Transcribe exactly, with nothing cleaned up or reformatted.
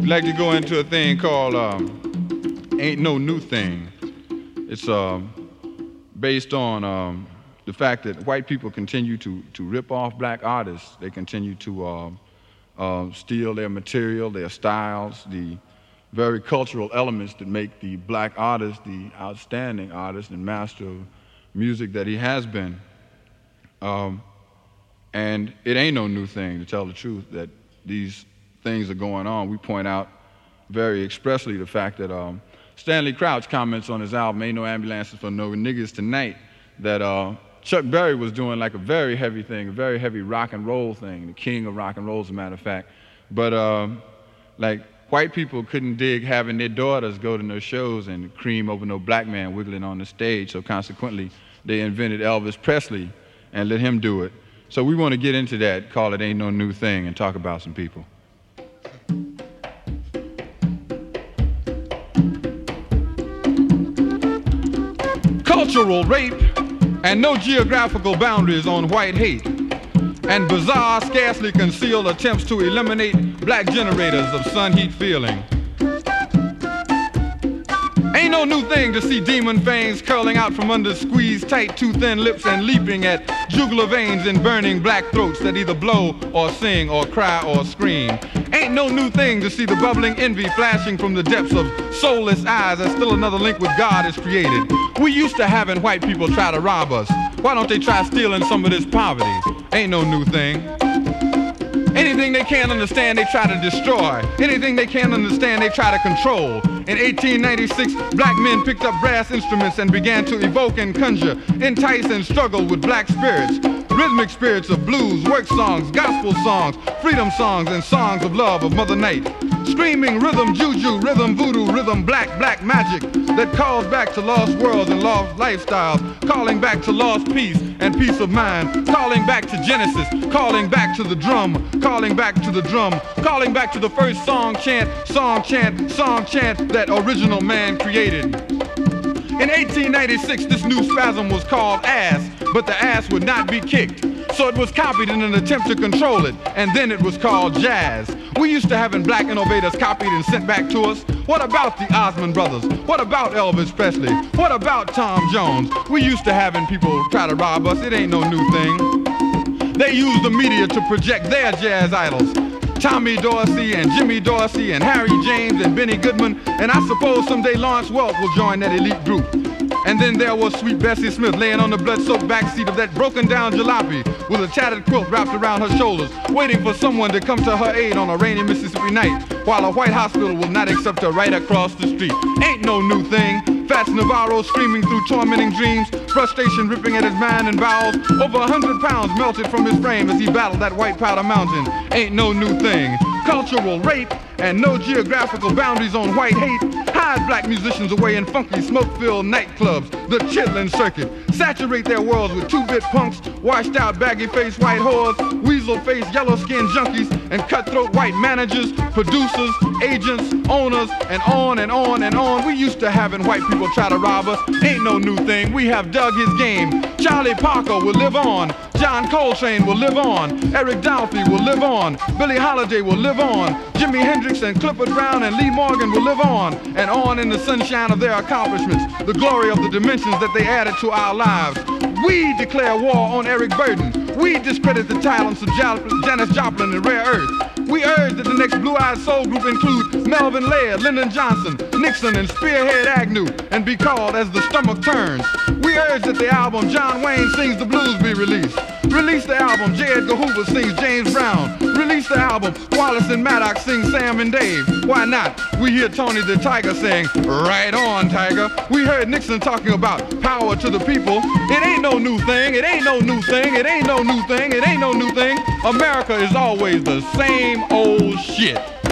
I'd like to go into a thing called um, Ain't No New Thing. It's uh, based on um, the fact that white people continue to, to rip off black artists. They continue to uh, uh, steal their material, their styles, the very cultural elements that make the black artist the outstanding artist and master of music that he has been. Um, and it ain't no new thing, to tell the truth, that these things are going on. We point out very expressly the fact that um, Stanley Crouch comments on his album, Ain't No Ambulances for No Niggas Tonight, that uh, Chuck Berry was doing like a very heavy thing, a very heavy rock and roll thing, the king of rock and roll, as a matter of fact. But uh, like white people couldn't dig having their daughters go to no shows and cream over no black man wiggling on the stage, so consequently they invented Elvis Presley and let him do it. So we want to get into that, call it Ain't No New Thing, and talk about some people. Cultural rape and no geographical boundaries on white hate, and bizarre, scarcely concealed attempts to eliminate black generators of sun heat feeling. Ain't no new thing to see demon fangs curling out from under squeezed tight too thin lips and leaping at jugular veins in burning black throats that either blow or sing or cry or scream. Ain't no new thing to see the bubbling envy flashing from the depths of soulless eyes as still another link with God is created. We used to having white people try to rob us. Why don't they try stealing some of this poverty? Ain't no new thing. Anything they can't understand, they try to destroy. Anything they can't understand, they try to control. In eighteen ninety-six, black men picked up brass instruments and began to evoke and conjure, entice and struggle with black spirits. Rhythmic spirits of blues, work songs, gospel songs, freedom songs, and songs of love of Mother Night. Screaming rhythm juju, rhythm voodoo, rhythm black, black magic that calls back to lost worlds and lost lifestyles, calling back to lost peace and peace of mind, calling back to Genesis, calling back to the drum, calling back to the drum, calling back to the first song chant, song chant, song chant that original man created. In eighteen ninety-six, this new spasm was called ass, but the ass would not be kicked. So it was copied in an attempt to control it, and then it was called jazz. We used to having black innovators copied and sent back to us. What about the Osmond Brothers? What about Elvis Presley? What about Tom Jones? We used to having people try to rob us. It ain't no new thing. They use the media to project their jazz idols. Tommy Dorsey and Jimmy Dorsey and Harry James and Benny Goodman, and I suppose someday Lawrence Welk will join that elite group. And then there was sweet Bessie Smith laying on the blood-soaked backseat of that broken-down jalopy with a tattered quilt wrapped around her shoulders, waiting for someone to come to her aid on a rainy Mississippi night, while a white hospital will not accept her right across the street. Ain't no new thing. Fats Navarro screaming through tormenting dreams, frustration ripping at his mind and bowels. Over a hundred pounds melted from his frame as he battled that white powder mountain. Ain't no new thing. Cultural rape and no geographical boundaries on white hate hide black musicians away in funky smoke-filled nightclubs, the chitlin' circuit. Saturate their worlds with two-bit punks, washed-out baggy-faced white whores, weasel-faced yellow-skinned junkies, and cutthroat white managers, producers, agents, owners, and on and on and on. We used to having white people try to rob us. Ain't no new thing. We have dug his game. Charlie Parker will live on. John Coltrane will live on. Eric Dolphy will live on. Billie Holiday will live on. Jimi Hendrix and Clifford Brown and Lee Morgan will live on. And on in the sunshine of their accomplishments, the glory of the dimensions that they added to our lives. We declare war on Eric Burden. We discredit the talents of Janis Joplin and Rare Earth. We urge that the next Blue-Eyed Soul group include Melvin Laird, Lyndon Johnson, Nixon, and Spearhead Agnew, and be called As the Stomach Turns. We urge that the album John Wayne Sings the Blues be released. Release the album J. Edgar Hoover Sings James Brown. Release the album Wallace and Maddox Sing Sam and Dave. Why not? We hear Tony the Tiger saying, right on, Tiger. We heard Nixon talking about power to the people. It ain't no new thing. It ain't no new thing. It ain't no new thing. It ain't no new thing. America is always the same old shit.